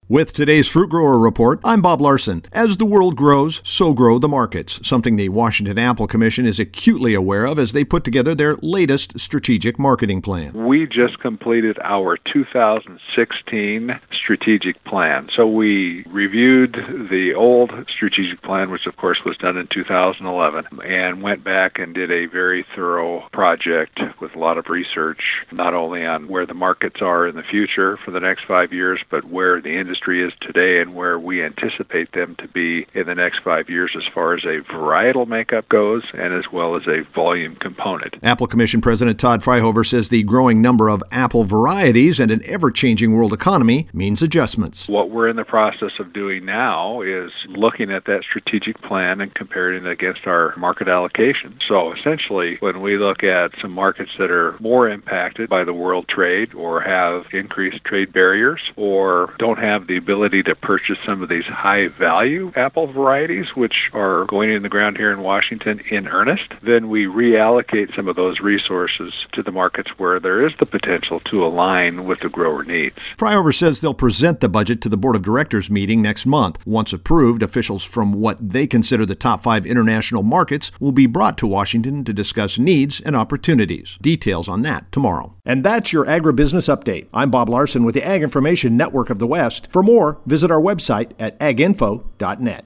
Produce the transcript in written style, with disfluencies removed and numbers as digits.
With today's Fruit Grower Report, I'm Bob Larson. As the world grows, so grow the markets, something the Washington Apple Commission is acutely aware of as they put together their latest strategic marketing plan. We just completed our 2016 strategic plan. So we reviewed the old strategic plan, which of course was done in 2011, and went back and did a very thorough project with a lot of research, not only on where the markets are in the future for the next 5 years, but where the industry is today and where we anticipate them to be in the next 5 years as far as a varietal makeup goes and as well as a volume component. Apple Commission President Todd Fryhofer says the growing number of apple varieties and an ever-changing world economy means adjustments. What we're in the process of doing now is looking at that strategic plan and comparing it against our market allocation. So essentially, when we look at some markets that are more impacted by the world trade or have increased trade barriers or don't have the ability to purchase some of these high-value apple varieties, which are going in the ground here in Washington in earnest, then we reallocate some of those resources to the markets where there is the potential to align with the grower needs. Fryhofer says they'll present the budget to the Board of Directors meeting next month. Once approved, officials from what they consider the top 5 international markets will be brought to Washington to discuss needs and opportunities. Details on that tomorrow. And that's your Agribusiness Update. I'm Bob Larson with the Ag Information Network of the West. For more, visit our website at aginfo.net.